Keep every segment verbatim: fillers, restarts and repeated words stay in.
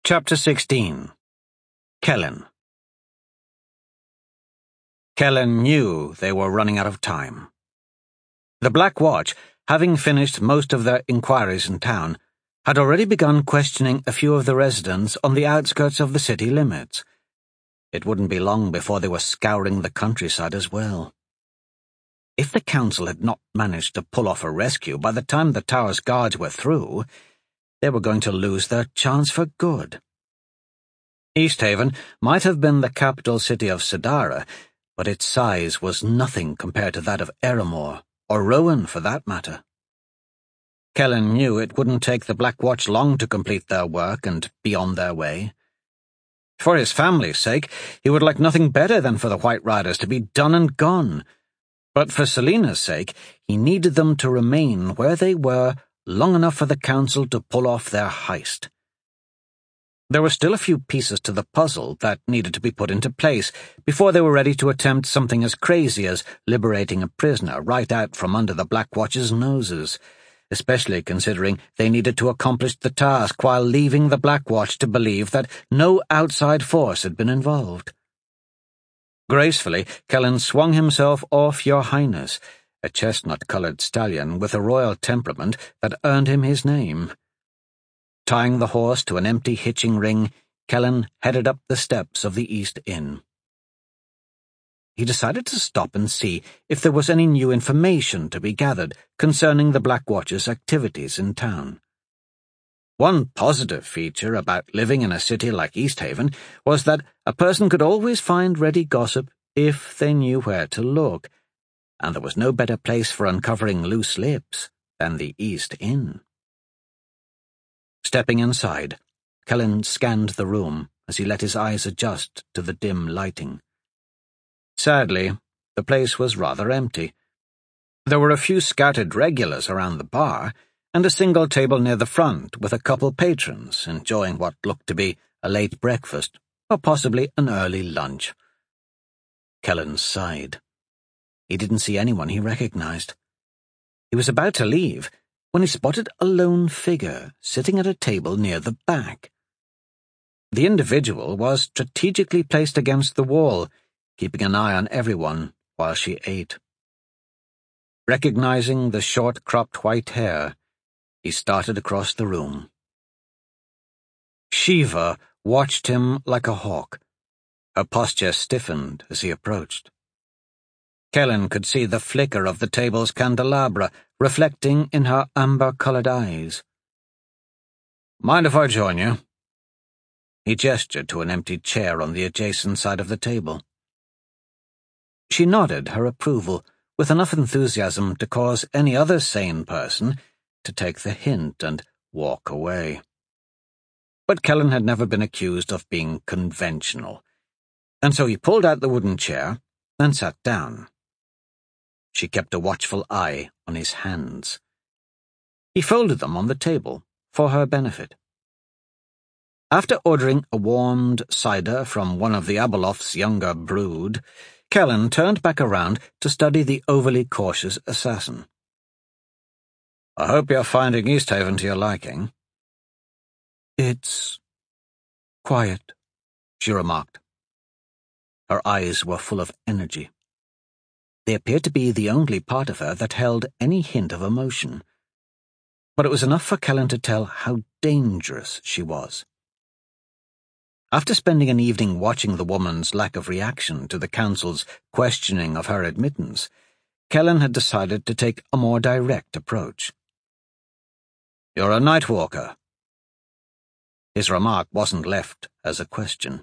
Chapter sixteen. Kellen. Kellen knew they were running out of time. The Black Watch, having finished most of their inquiries in town, had already begun questioning a few of the residents on the outskirts of the city limits. It wouldn't be long before they were scouring the countryside as well. If the council had not managed to pull off a rescue by the time the tower's guards were through, they were going to lose their chance for good. Easthaven might have been the capital city of Sidara, but its size was nothing compared to that of Eremore, or Rowan for that matter. Kellen knew it wouldn't take the Black Watch long to complete their work and be on their way. For his family's sake, he would like nothing better than for the White Riders to be done and gone, but for Selena's sake, he needed them to remain where they were long enough for the council to pull off their heist. There were still a few pieces to the puzzle that needed to be put into place before they were ready to attempt something as crazy as liberating a prisoner right out from under the Black Watch's noses, especially considering they needed to accomplish the task while leaving the Black Watch to believe that no outside force had been involved. Gracefully, Kellen swung himself off Your Highness, a chestnut-coloured stallion with a royal temperament that earned him his name. Tying the horse to an empty hitching ring, Kellen headed up the steps of the East Inn. He decided to stop and see if there was any new information to be gathered concerning the Black Watch's activities in town. One positive feature about living in a city like Easthaven was that a person could always find ready gossip if they knew where to look, and there was no better place for uncovering loose lips than the East Inn. Stepping inside, Kellen scanned the room as he let his eyes adjust to the dim lighting. Sadly, the place was rather empty. There were a few scattered regulars around the bar, and a single table near the front with a couple patrons enjoying what looked to be a late breakfast, or possibly an early lunch. Kellen sighed. He didn't see anyone he recognized. He was about to leave when he spotted a lone figure sitting at a table near the back. The individual was strategically placed against the wall, keeping an eye on everyone while she ate. Recognizing the short-cropped white hair, he started across the room. Shiva watched him like a hawk. Her posture stiffened as he approached. Kellen could see the flicker of the table's candelabra reflecting in her amber-colored eyes. "Mind if I join you?" He gestured to an empty chair on the adjacent side of the table. She nodded her approval with enough enthusiasm to cause any other sane person to take the hint and walk away. But Kellen had never been accused of being conventional, and so he pulled out the wooden chair and sat down. She kept a watchful eye on his hands. He folded them on the table for her benefit. After ordering a warmed cider from one of the Abeloth's younger brood, Kellen turned back around to study the overly cautious assassin. "I hope you're finding Easthaven to your liking." "It's quiet," she remarked. Her eyes were full of energy. They appeared to be the only part of her that held any hint of emotion. But it was enough for Kellen to tell how dangerous she was. After spending an evening watching the woman's lack of reaction to the council's questioning of her admittance, Kellen had decided to take a more direct approach. "You're a night walker." His remark wasn't left as a question.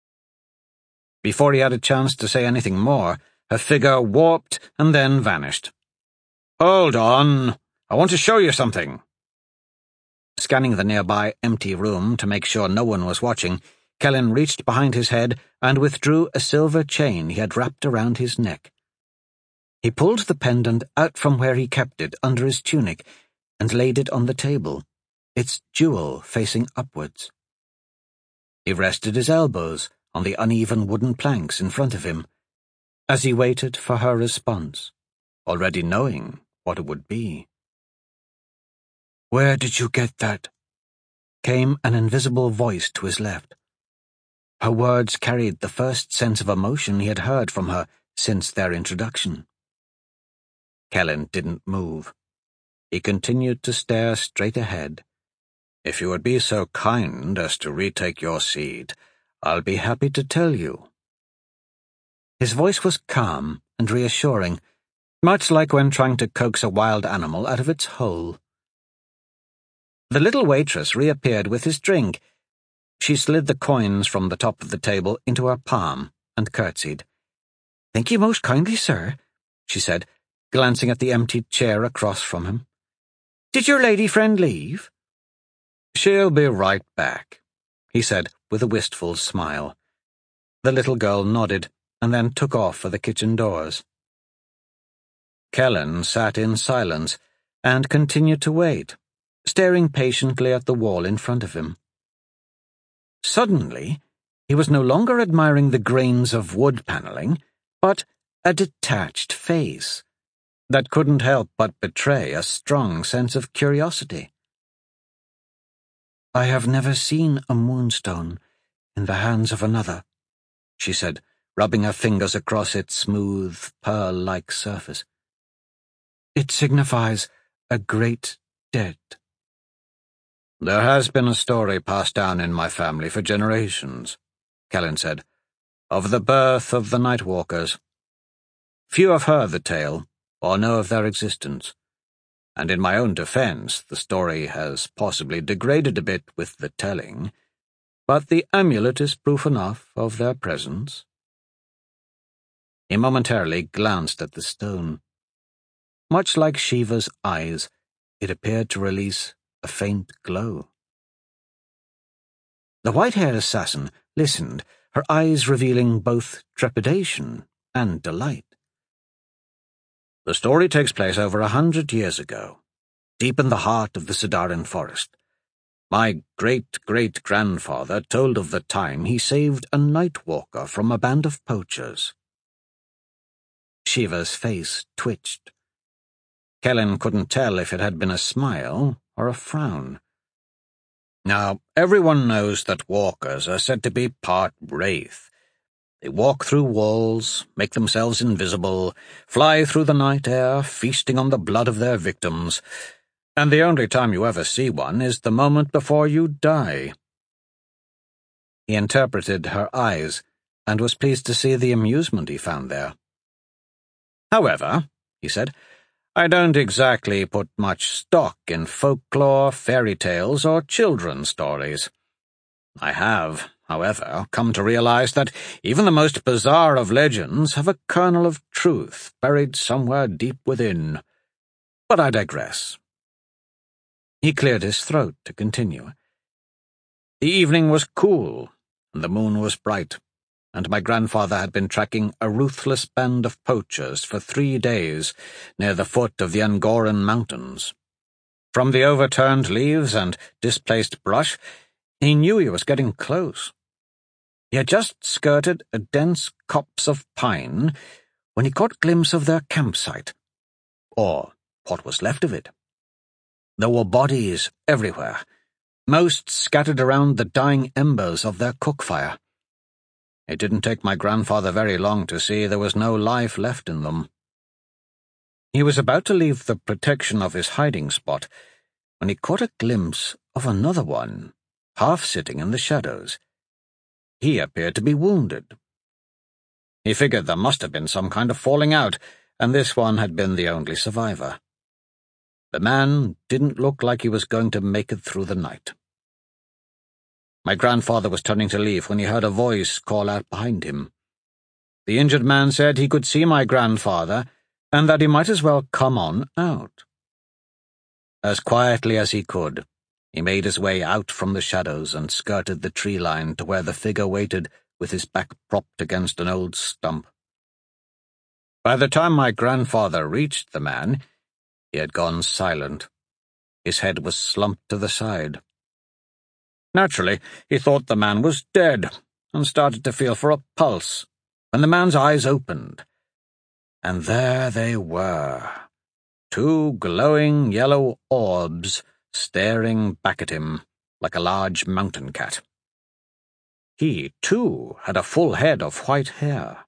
Before he had a chance to say anything more, her figure warped and then vanished. "Hold on, I want to show you something." Scanning the nearby empty room to make sure no one was watching, Kellen reached behind his head and withdrew a silver chain he had wrapped around his neck. He pulled the pendant out from where he kept it under his tunic and laid it on the table, its jewel facing upwards. He rested his elbows on the uneven wooden planks in front of him as he waited for her response, already knowing what it would be. "Where did you get that?" came an invisible voice to his left. Her words carried the first sense of emotion he had heard from her since their introduction. Kellen didn't move. He continued to stare straight ahead. "If you would be so kind as to retake your seat, I'll be happy to tell you." His voice was calm and reassuring, much like when trying to coax a wild animal out of its hole. The little waitress reappeared with his drink. She slid the coins from the top of the table into her palm and curtsied. "Thank you most kindly, sir," she said, glancing at the empty chair across from him. "Did your lady friend leave?" "She'll be right back," he said with a wistful smile. The little girl nodded and then took off for the kitchen doors. Kellen sat in silence and continued to wait, staring patiently at the wall in front of him. Suddenly, he was no longer admiring the grains of wood paneling, but a detached face that couldn't help but betray a strong sense of curiosity. "I have never seen a moonstone in the hands of another," she said, rubbing her fingers across its smooth, pearl-like surface. "It signifies a great dead." "There has been a story passed down in my family for generations," Kellen said, "of the birth of the Nightwalkers. Few have heard the tale or know of their existence, and in my own defense the story has possibly degraded a bit with the telling, but the amulet is proof enough of their presence." He momentarily glanced at the stone. Much like Shiva's eyes, it appeared to release a faint glow. The white-haired assassin listened, her eyes revealing both trepidation and delight. "The story takes place over a hundred years ago, deep in the heart of the Sidaran forest. My great-great-grandfather told of the time he saved a Nightwalker from a band of poachers." Shiva's face twitched. Kellen couldn't tell if it had been a smile or a frown. "Now, everyone knows that walkers are said to be part wraith. They walk through walls, make themselves invisible, fly through the night air, feasting on the blood of their victims, and the only time you ever see one is the moment before you die." He interpreted her eyes and was pleased to see the amusement he found there. "However," he said, "I don't exactly put much stock in folklore, fairy tales, or children's stories. I have, however, come to realize that even the most bizarre of legends have a kernel of truth buried somewhere deep within. But I digress." He cleared his throat to continue. "The evening was cool, and the moon was bright, and my grandfather had been tracking a ruthless band of poachers for three days near the foot of the Angoran Mountains. From the overturned leaves and displaced brush, he knew he was getting close. He had just skirted a dense copse of pine when he caught a glimpse of their campsite, or what was left of it. There were bodies everywhere, most scattered around the dying embers of their cookfire. It didn't take my grandfather very long to see there was no life left in them." He was about to leave the protection of his hiding spot when he caught a glimpse of another one, half sitting in the shadows. He appeared to be wounded. He figured there must have been some kind of falling out, and this one had been the only survivor. The man didn't look like he was going to make it through the night. My grandfather was turning to leave when he heard a voice call out behind him. The injured man said he could see my grandfather and that he might as well come on out. As quietly as he could, he made his way out from the shadows and skirted the tree line to where the figure waited with his back propped against an old stump. By the time my grandfather reached the man, he had gone silent. His head was slumped to the side. Naturally, he thought the man was dead and started to feel for a pulse when the man's eyes opened. And there they were, two glowing yellow orbs staring back at him, like a large mountain cat. He, too, had a full head of white hair.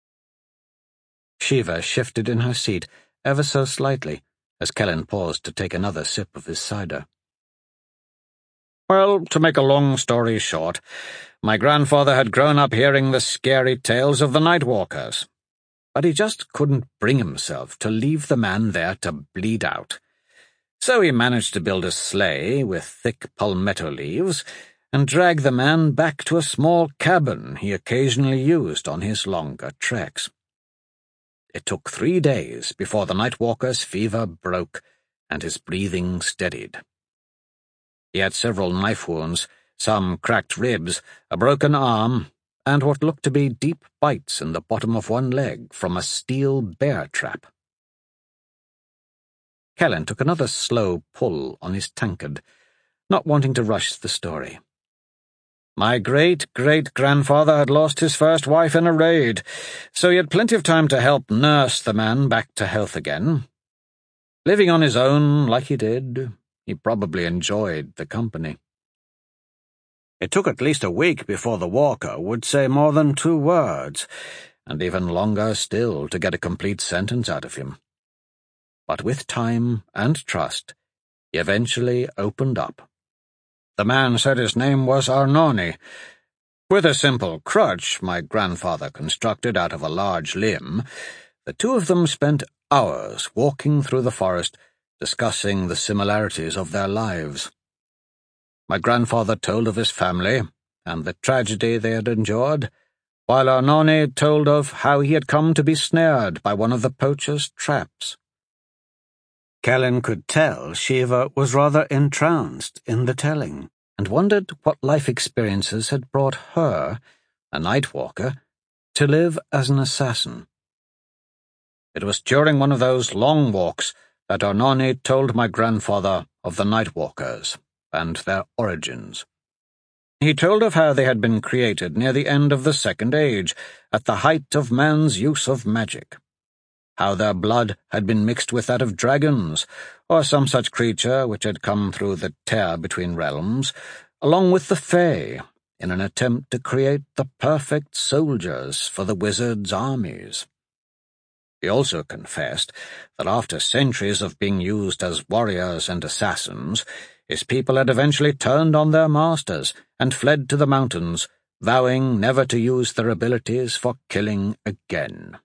Shiva shifted in her seat ever so slightly as Kellen paused to take another sip of his cider. Well, to make a long story short, my grandfather had grown up hearing the scary tales of the Nightwalkers, but he just couldn't bring himself to leave the man there to bleed out. So he managed to build a sleigh with thick palmetto leaves and drag the man back to a small cabin he occasionally used on his longer treks. It took three days before the Nightwalker's fever broke and his breathing steadied. He had several knife wounds, some cracked ribs, a broken arm, and what looked to be deep bites in the bottom of one leg from a steel bear trap. Kellen took another slow pull on his tankard, not wanting to rush the story. My great-great-grandfather had lost his first wife in a raid, so he had plenty of time to help nurse the man back to health again. Living on his own like he did, he probably enjoyed the company. It took at least a week before the walker would say more than two words, and even longer still to get a complete sentence out of him. But with time and trust, he eventually opened up. The man said his name was Arnoni. With a simple crutch my grandfather constructed out of a large limb, the two of them spent hours walking through the forest, discussing the similarities of their lives. My grandfather told of his family and the tragedy they had endured, while Arnoni told of how he had come to be snared by one of the poacher's traps. Kellen could tell Shiva was rather entranced in the telling, and wondered what life experiences had brought her, a Nightwalker, to live as an assassin. It was during one of those long walks that Arnoni told my grandfather of the Nightwalkers and their origins. He told of how they had been created near the end of the Second Age, at the height of man's use of magic. How their blood had been mixed with that of dragons, or some such creature which had come through the tear between realms, along with the Fae, in an attempt to create the perfect soldiers for the wizards' armies. He also confessed that after centuries of being used as warriors and assassins, his people had eventually turned on their masters and fled to the mountains, vowing never to use their abilities for killing again.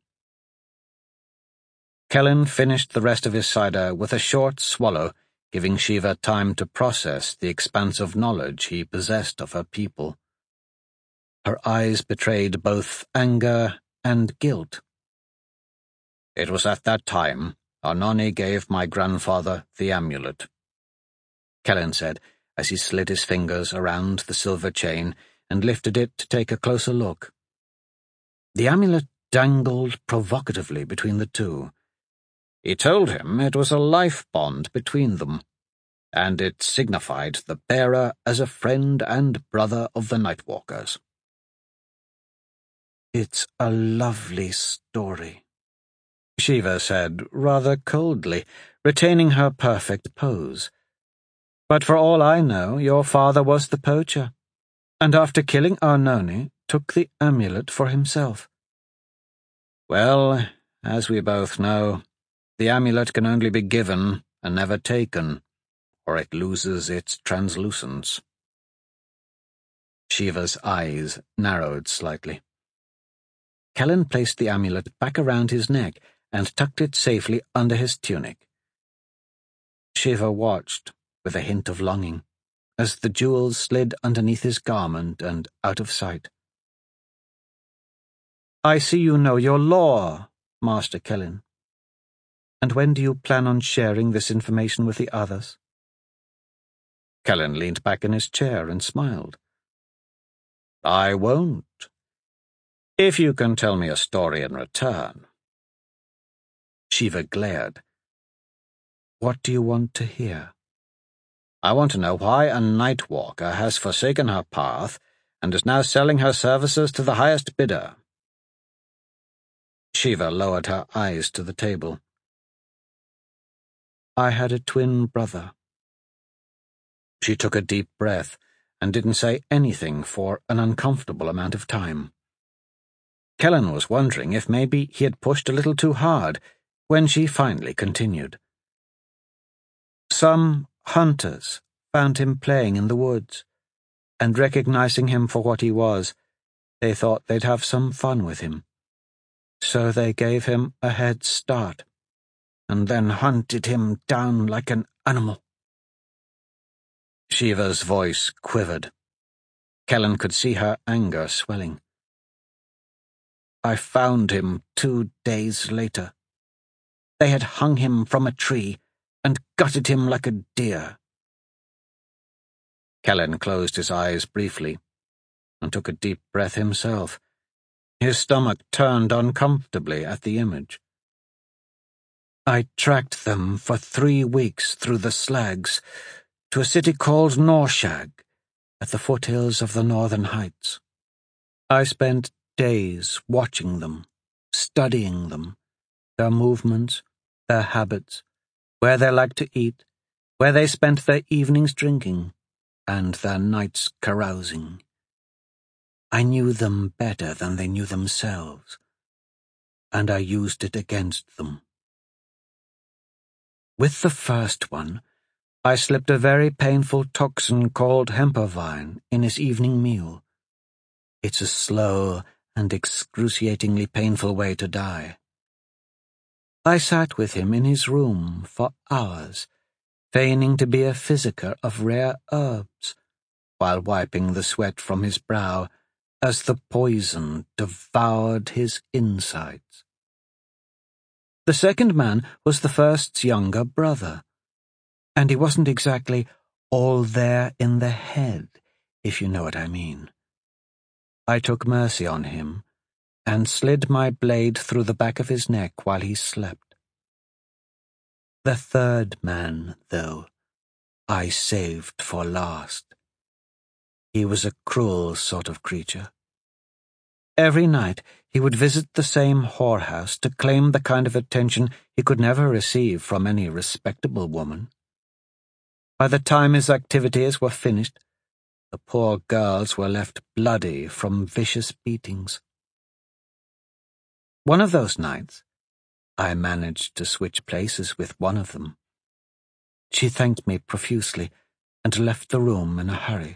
Kellen finished the rest of his cider with a short swallow, giving Shiva time to process the expansive knowledge he possessed of her people. Her eyes betrayed both anger and guilt. It was at that time Arnoni gave my grandfather the amulet, Kellen said as he slid his fingers around the silver chain and lifted it to take a closer look. The amulet dangled provocatively between the two. He told him it was a life bond between them, and it signified the bearer as a friend and brother of the Nightwalkers. It's a lovely story, Shiva said rather coldly, retaining her perfect pose. But for all I know, your father was the poacher, and after killing Arnoni, took the amulet for himself. Well, as we both know, the amulet can only be given and never taken, or it loses its translucence. Shiva's eyes narrowed slightly. Kellen placed the amulet back around his neck and tucked it safely under his tunic. Shiva watched, with a hint of longing, as the jewels slid underneath his garment and out of sight. I see you know your lore, Master Kellen. And when do you plan on sharing this information with the others? Kellen leaned back in his chair and smiled. I won't, if you can tell me a story in return. Shiva glared. What do you want to hear? I want to know why a Nightwalker has forsaken her path and is now selling her services to the highest bidder. Shiva lowered her eyes to the table. I had a twin brother. She took a deep breath and didn't say anything for an uncomfortable amount of time. Kellen was wondering if maybe he had pushed a little too hard when she finally continued. Some hunters found him playing in the woods, and recognizing him for what he was, they thought they'd have some fun with him. So they gave him a head start, and then hunted him down like an animal. Shiva's voice quivered. Kellen could see her anger swelling. I found him two days later. They had hung him from a tree and gutted him like a deer. Kellen closed his eyes briefly and took a deep breath himself. His stomach turned uncomfortably at the image. I tracked them for three weeks through the slags to a city called Norshag at the foothills of the Northern Heights. I spent days watching them, studying them, their movements, their habits, where they liked to eat, where they spent their evenings drinking, and their nights carousing. I knew them better than they knew themselves, and I used it against them. With the first one, I slipped a very painful toxin called hempervine in his evening meal. It's a slow and excruciatingly painful way to die. I sat with him in his room for hours, feigning to be a physicker of rare herbs, while wiping the sweat from his brow as the poison devoured his insides. The second man was the first's younger brother, and he wasn't exactly all there in the head, if you know what I mean. I took mercy on him and slid my blade through the back of his neck while he slept. The third man, though, I saved for last. He was a cruel sort of creature. Every night he would visit the same whorehouse to claim the kind of attention he could never receive from any respectable woman. By the time his activities were finished, the poor girls were left bloody from vicious beatings. One of those nights, I managed to switch places with one of them. She thanked me profusely and left the room in a hurry.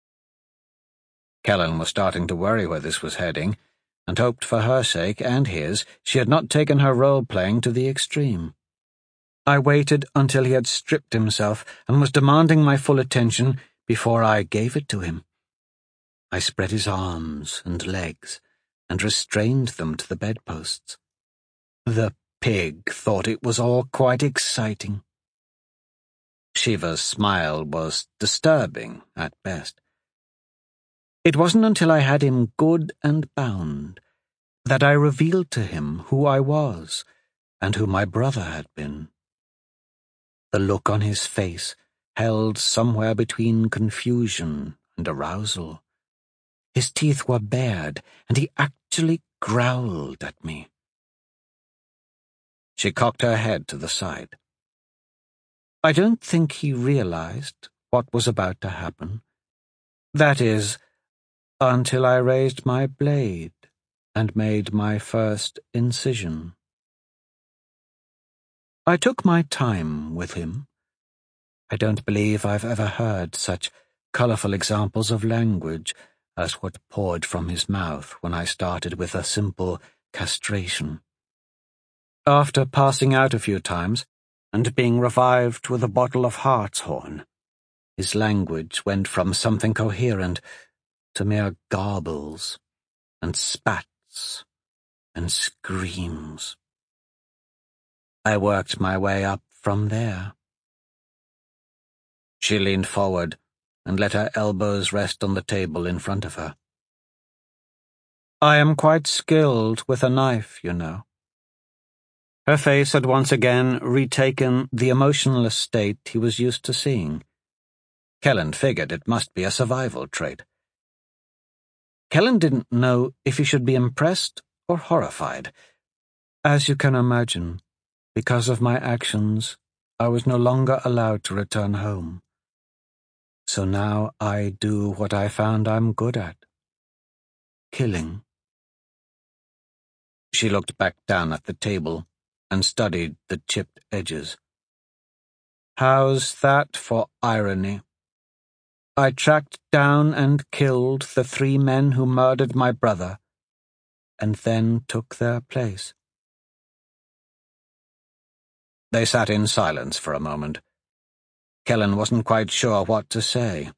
Kellen was starting to worry where this was heading, and hoped for her sake and his she had not taken her role-playing to the extreme. I waited until he had stripped himself and was demanding my full attention before I gave it to him. I spread his arms and legs and restrained them to the bedposts. The pig thought it was all quite exciting. Shiva's smile was disturbing at best. It wasn't until I had him good and bound that I revealed to him who I was and who my brother had been. The look on his face held somewhere between confusion and arousal. His teeth were bared, and he actually growled at me. She cocked her head to the side. I don't think he realized what was about to happen. That is, until I raised my blade and made my first incision. I took my time with him. I don't believe I've ever heard such colorful examples of language as what poured from his mouth when I started with a simple castration. After passing out a few times and being revived with a bottle of hartshorn, his language went from something coherent to mere garbles and spats and screams. I worked my way up from there. She leaned forward and let her elbows rest on the table in front of her. I am quite skilled with a knife, you know. Her face had once again retaken the emotionless state he was used to seeing. Kellen figured it must be a survival trait. Kellen didn't know if he should be impressed or horrified. As you can imagine, because of my actions, I was no longer allowed to return home. So now I do what I found I'm good at. Killing. She looked back down at the table and studied the chipped edges. How's that for irony? I tracked down and killed the three men who murdered my brother, and then took their place. They sat in silence for a moment. Kellen wasn't quite sure what to say.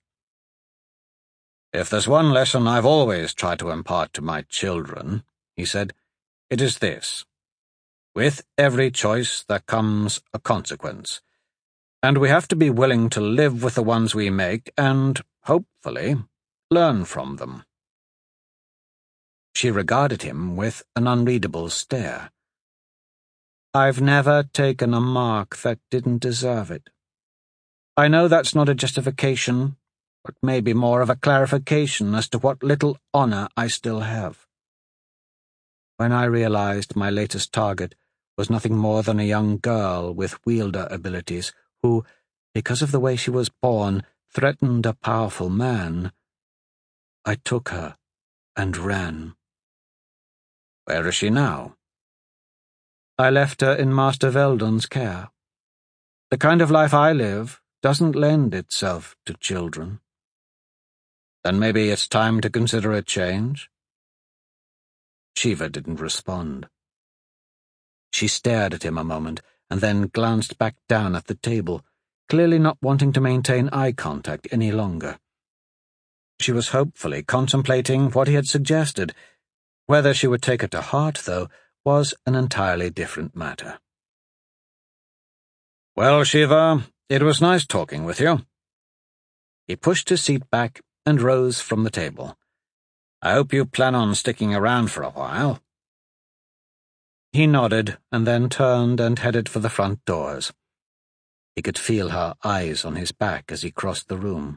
If there's one lesson I've always tried to impart to my children, he said, it is this. With every choice there comes a consequence, and we have to be willing to live with the ones we make and, hopefully, learn from them. She regarded him with an unreadable stare. I've never taken a mark that didn't deserve it. I know that's not a justification, but maybe more of a clarification as to what little honor I still have. When I realized my latest target was nothing more than a young girl with wielder abilities who, because of the way she was born, threatened a powerful man, I took her and ran. Where is she now? I left her in Master Veldon's care. The kind of life I live doesn't lend itself to children. Then maybe it's time to consider a change? Shiva didn't respond. She stared at him a moment and then glanced back down at the table, clearly not wanting to maintain eye contact any longer. She was hopefully contemplating what he had suggested. Whether she would take it to heart, though, was an entirely different matter. Well, Shiva, it was nice talking with you. He pushed his seat back and rose from the table. I hope you plan on sticking around for a while. He nodded and then turned and headed for the front doors. He could feel her eyes on his back as he crossed the room.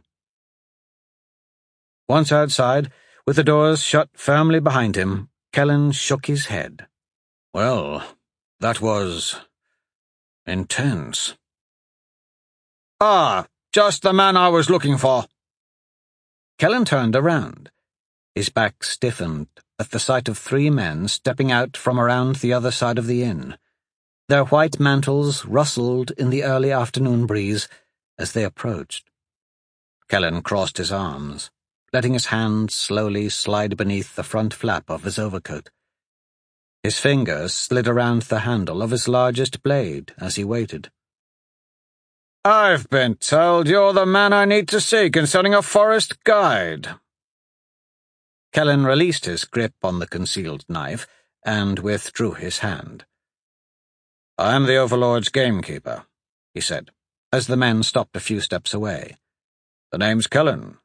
Once outside, with the doors shut firmly behind him, Kellen shook his head. Well, that was intense. Ah, just the man I was looking for. Kellen turned around. His back stiffened at the sight of three men stepping out from around the other side of the inn. Their white mantles rustled in the early afternoon breeze as they approached. Kellen crossed his arms, letting his hands slowly slide beneath the front flap of his overcoat. His fingers slid around the handle of his largest blade as he waited. I've been told you're the man I need to see concerning a forest guide. Kellen released his grip on the concealed knife and withdrew his hand. I am the Overlord's gamekeeper, he said, as the men stopped a few steps away. The name's Kellen.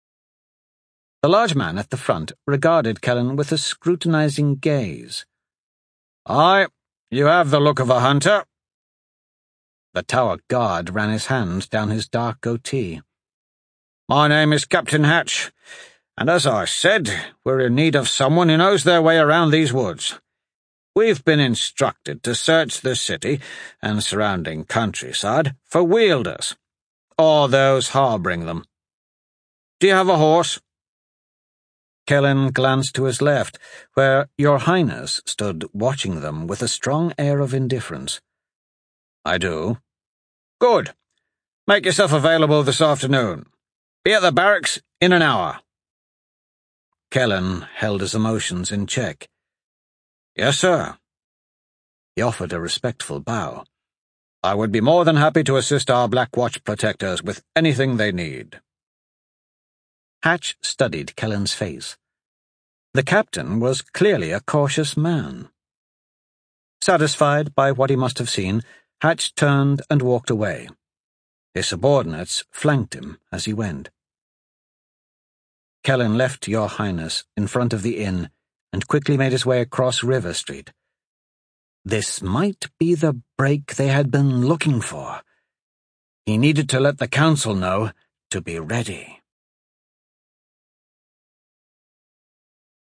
The large man at the front regarded Kellen with a scrutinizing gaze. Aye, you have the look of a hunter. The tower guard ran his hand down his dark goatee. My name is Captain Hatch, and as I said, we're in need of someone who knows their way around these woods. We've been instructed to search the city and surrounding countryside for wielders, or those harbouring them. Do you have a horse? Kellen glanced to his left, where Your Highness stood watching them with a strong air of indifference. I do. Good. Make yourself available this afternoon. Be at the barracks in an hour. Kellen held his emotions in check. Yes, sir. He offered a respectful bow. I would be more than happy to assist our Black Watch protectors with anything they need. Hatch studied Kellen's face. The captain was clearly a cautious man. Satisfied by what he must have seen, Hatch turned and walked away. His subordinates flanked him as he went. Kellen left Your Highness in front of the inn and quickly made his way across River Street. This might be the break they had been looking for. He needed to let the council know to be ready.